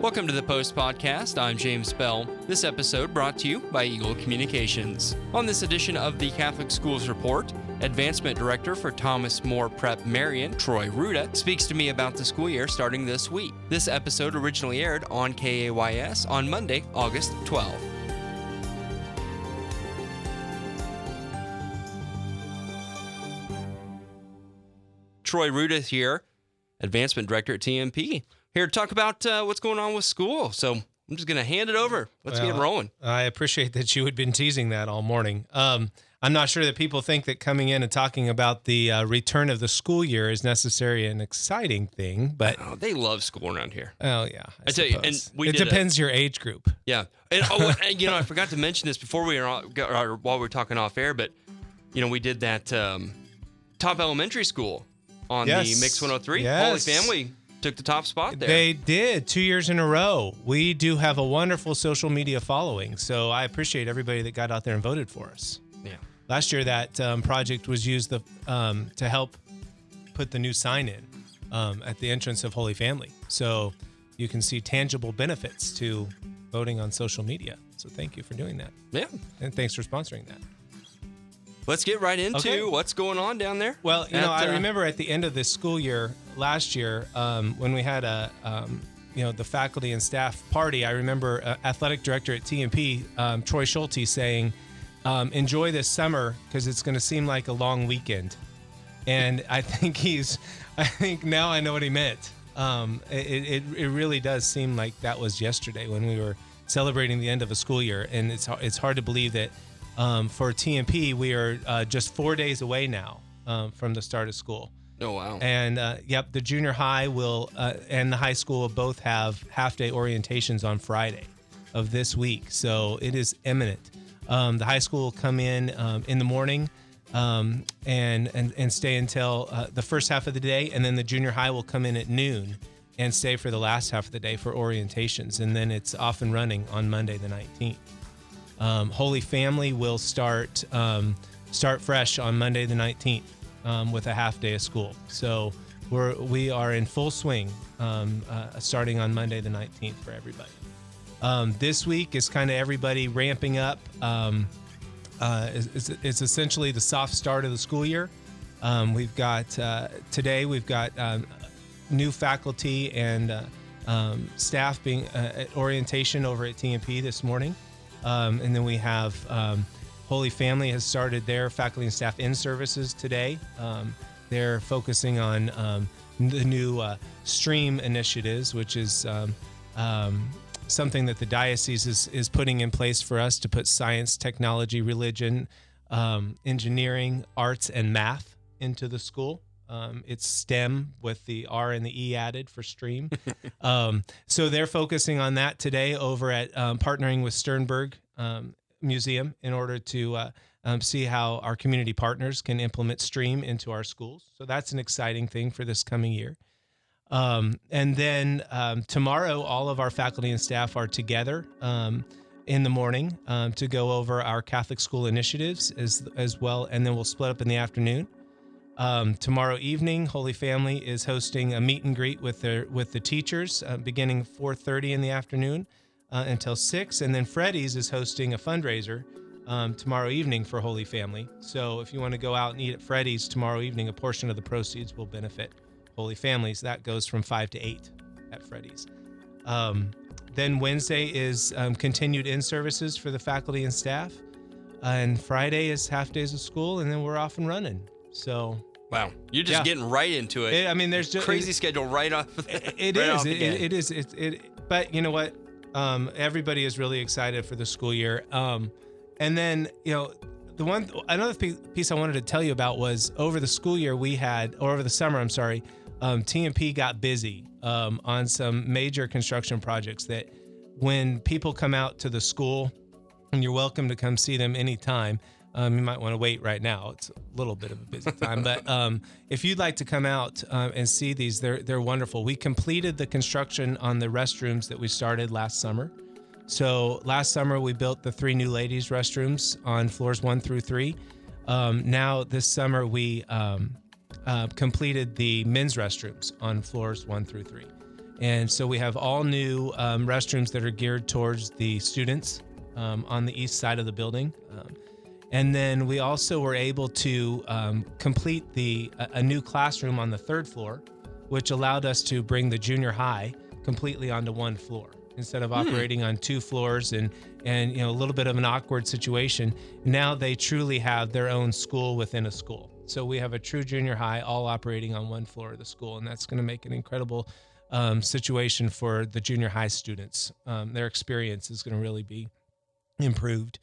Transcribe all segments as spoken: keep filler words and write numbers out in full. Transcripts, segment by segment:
Welcome to the Post Podcast. I'm James Bell. This episode brought to you by Eagle Communications. On this edition of the Catholic Schools Report, Advancement Director for Thomas More Prep Marion, Troy Ruda, speaks to me about the school year starting this week. This episode originally aired on K A Y S on Monday, August twelfth. Troy Ruda here, Advancement Director at T M P. Here to talk about uh, what's going on with school. So I'm just going to hand it over. Let's well, get rolling. I appreciate that you had been teasing that all morning. Um, I'm not sure that people think that coming in and talking about the uh, return of the school year is necessarily an exciting thing, but oh, they love school around here. Oh yeah, I, I tell you, and we it depends a, your age group. Yeah, and, oh, and you know, I forgot to mention this before we were or while we were talking off air, but you know, we did that um, Top Elementary School on yes. the Mix one oh three. Yes. Holy Family took the top spot there. They did two years in a row. We do have a wonderful social media following, so I appreciate everybody that got out there and voted for us. Yeah. Last year, that um, project was used the, um, to help put the new sign in um, at the entrance of Holy Family. So you can see tangible benefits to voting on social media. So thank you for doing that. Yeah. And thanks for sponsoring that. Let's get right into okay. what's going on down there. Well, you at, know, I uh, remember at the end of this school year last year um, when we had a, um, you know, the faculty and staff party. I remember uh, athletic director at T M P, um, Troy Schulte, saying, um, "Enjoy this summer because it's going to seem like a long weekend." And I think he's, I think now I know what he meant. Um, it, it it really does seem like that was yesterday when we were celebrating the end of a school year, and it's it's hard to believe that. Um, for T M P, we are uh, just four days away now um, from the start of school. Oh, wow. And, uh, yep, the junior high will uh, and the high school will both have half-day orientations on Friday of this week. So it is imminent. Um, the high school will come in um, in the morning um, and, and, and stay until uh, the first half of the day, and then the junior high will come in at noon and stay for the last half of the day for orientations. And then it's off and running on Monday the nineteenth. Um, Holy Family will start um, start fresh on Monday the nineteenth um, with a half day of school. So we're we are in full swing um, uh, starting on Monday the nineteenth for everybody. Um, this week is kind of everybody ramping up. Um, uh, it's, it's essentially the soft start of the school year. Um, we've got uh, today we've got um, new faculty and uh, um, staff being uh, at orientation over at T M P this morning. Um, and then we have um, Holy Family has started their faculty and staff in services today. Um, they're focusing on um, the new uh, STREAM initiatives, which is um, um, something that the diocese is, is putting in place for us to put science, technology, religion, um, engineering, arts, and math into the school. Um, it's STEM with the R and the E added for STREAM. um, so they're focusing on that today over at um, partnering with Sternberg um, Museum in order to uh, um, see how our community partners can implement STREAM into our schools. So that's an exciting thing for this coming year. Um, and then um, tomorrow, all of our faculty and staff are together um, in the morning um, to go over our Catholic school initiatives as, as well. And then we'll split up in the afternoon. Um, tomorrow evening, Holy Family is hosting a meet and greet with their with the teachers, uh, beginning four thirty in the afternoon uh, until six, and then Freddy's is hosting a fundraiser um, tomorrow evening for Holy Family. So if you want to go out and eat at Freddy's tomorrow evening, a portion of the proceeds will benefit Holy Families. That goes from five to eight at Freddy's. Um, then Wednesday is um, continued in services for the faculty and staff, uh, and Friday is half days of school, and then we're off and running. So wow, you're just yeah. getting right into it. it I mean, there's just crazy it, schedule right off. It, it right is. Off It, it is. It, it. But you know what? Um, everybody is really excited for the school year. Um, and then you know, the one another piece I wanted to tell you about was over the school year we had, or over the summer, I'm sorry, um, T M P got busy um, on some major construction projects that when people come out to the school, and you're welcome to come see them anytime. Um, you might want to wait right now. It's a little bit of a busy time, but um, if you'd like to come out um, and see these, they're they're wonderful. We completed the construction on the restrooms that we started last summer. So last summer we built the three new ladies' restrooms on floors one through three. Um, now this summer we um, uh, completed the men's restrooms on floors one through three. And so we have all new um, restrooms that are geared towards the students um, on the east side of the building. Um, and then we also were able to um, complete the a, a new classroom on the third floor, which allowed us to bring the junior high completely onto one floor instead of hmm. operating on two floors and and you know a little bit of an awkward situation. Now they truly have their own school within a school. So we have a true junior high all operating on one floor of the school, and that's going to make an incredible um, situation for the junior high students. Um, their experience is going to really be improved.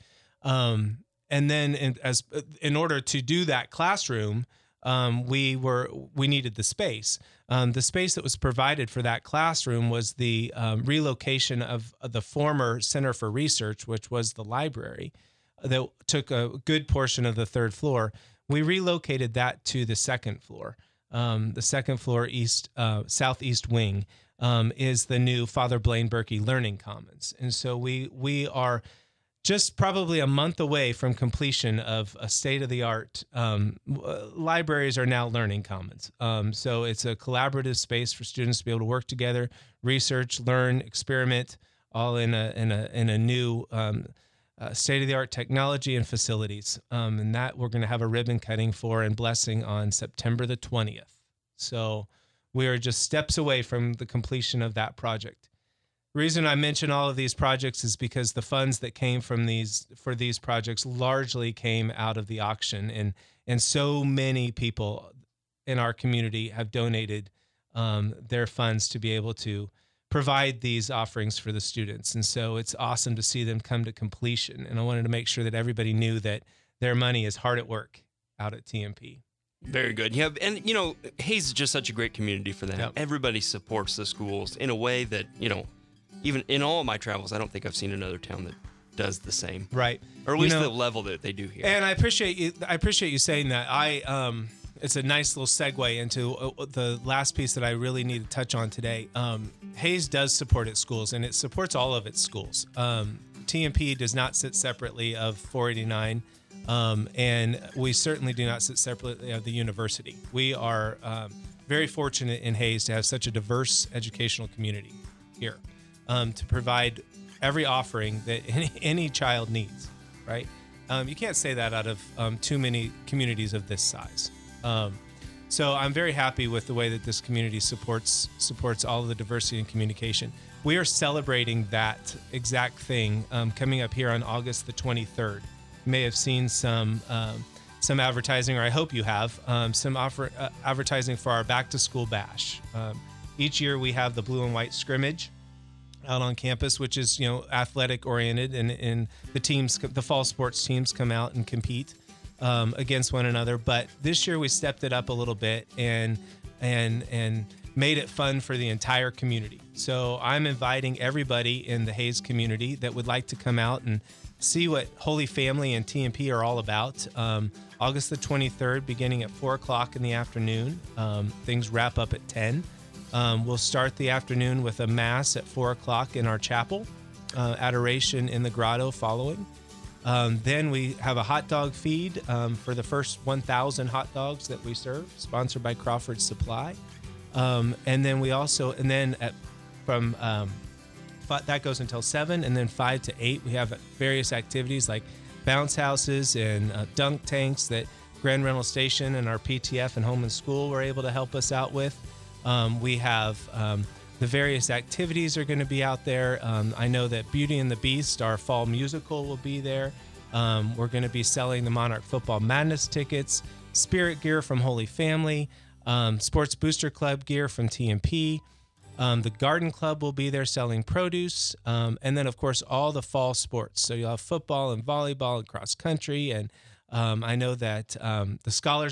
Um, and then in, as in order to do that classroom, um, we were we needed the space. Um, the space that was provided for that classroom was the um, relocation of, of the former Center for Research, which was the library that took a good portion of the third floor. We relocated that to the second floor. Um, the second floor east, uh, southeast wing um, is the new Father Blaine Berkey Learning Commons. And so we we are just probably a month away from completion of a state-of-the-art um, libraries are now learning commons. Um, so it's a collaborative space for students to be able to work together, research, learn, experiment, all in a in a in a new um, uh, state-of-the-art technology and facilities. Um, and that we're going to have a ribbon cutting for and blessing on September the twentieth. So we are just steps away from the completion of that project. The reason I mention all of these projects is because the funds that came from these for these projects largely came out of the auction, and and so many people in our community have donated um, their funds to be able to provide these offerings for the students. And so it's awesome to see them come to completion. And I wanted to make sure that everybody knew that their money is hard at work out at T M P. Very good. Yeah, and you know, Hays is just such a great community for that. Yep. Everybody supports the schools in a way that, you know, even in all of my travels, I don't think I've seen another town that does the same. Right. Or at least you know, the level that they do here. And I appreciate you. I appreciate you saying that. I um, it's a nice little segue into uh, the last piece that I really need to touch on today. Um, Hays does support its schools, and it supports all of its schools. Um, T M P does not sit separately of four eighty-nine, um, and we certainly do not sit separately of the university. We are um, very fortunate in Hays to have such a diverse educational community here. Um, to provide every offering that any, any child needs, right? Um, you can't say that out of um, too many communities of this size. Um, so I'm very happy with the way that this community supports supports all of the diversity and communication. We are celebrating that exact thing um, coming up here on August the twenty-third. You may have seen some um, some advertising, or I hope you have, um, some offer, uh, advertising for our Back to School Bash. Um, each year we have the blue and white scrimmage out on campus, which is, you know, athletic oriented, and, and the teams, the fall sports teams come out and compete um, against one another. But this year we stepped it up a little bit and and and made it fun for the entire community. So I'm inviting everybody in the Hays community that would like to come out and see what Holy Family and T M P are all about. Um, August the twenty-third, beginning at four o'clock in the afternoon. Um, things wrap up at ten. Um, we'll start the afternoon with a mass at four o'clock in our chapel, uh, adoration in the grotto following. Um, then we have a hot dog feed um, for the first one thousand hot dogs that we serve, sponsored by Crawford Supply. Um, and then we also, and then at, from um, that goes until seven, and then five to eight, we have various activities like bounce houses and uh, dunk tanks that Grand Rental Station and our P T F and Home and School were able to help us out with. Um, we have um, the various activities are going to be out there. Um, I know that Beauty and the Beast, our fall musical, will be there. Um, we're going to be selling the Monarch Football Madness tickets, spirit gear from Holy Family, um, Sports Booster Club gear from T M P. Um, the Garden Club will be there selling produce. Um, and then, of course, all the fall sports. So you'll have football and volleyball and cross country. And um, I know that um, the Scholars,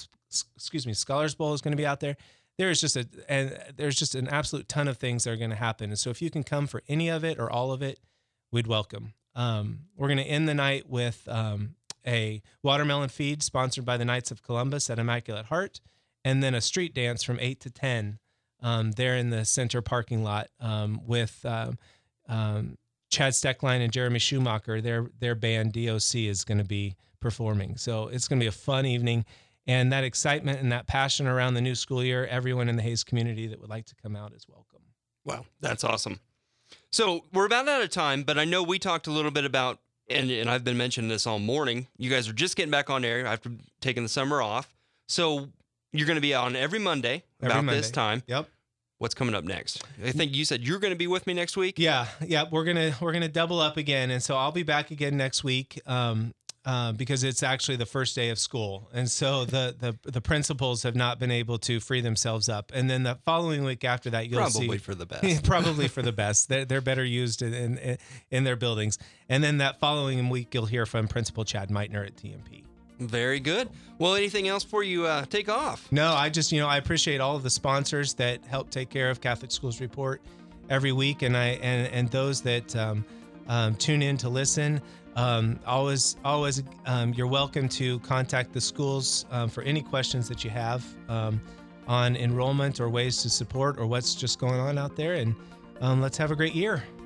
excuse me, Scholars Bowl is going to be out there. There is just a and there's just an absolute ton of things that are going to happen. And so if you can come for any of it or all of it, we'd welcome. Um, we're going to end the night with um, a watermelon feed sponsored by the Knights of Columbus at Immaculate Heart, and then a street dance from eight to ten um, there in the center parking lot um, with um, um, Chad Steckline and Jeremy Schumacher. Their their band D O C is going to be performing. So it's going to be a fun evening. And that excitement and that passion around the new school year, everyone in the Hays community that would like to come out is welcome. Wow, that's awesome. So we're about out of time, but I know we talked a little bit about, and, and I've been mentioning this all morning, you guys are just getting back on air after taking the summer off. So you're going to be on every Monday Every about Monday. this time. Yep. What's coming up next? I think you said you're going to be with me next week. Yeah, yeah, we're gonna we're gonna double up again, and so I'll be back again next week um, uh, because it's actually the first day of school, and so the the the principals have not been able to free themselves up, and then the following week after that, you'll see Probably for the best. probably for the best. They're they're better used in, in in their buildings, and then that following week you'll hear from Principal Chad Meitner at T M P. Very good. Well, anything else before you uh, take off? No, I just, you know, I appreciate all of the sponsors that help take care of Catholic Schools Report every week, and I and and those that um, um, tune in to listen. Um, always, always, um, you're welcome to contact the schools um, for any questions that you have um, on enrollment or ways to support or what's just going on out there. And um, let's have a great year.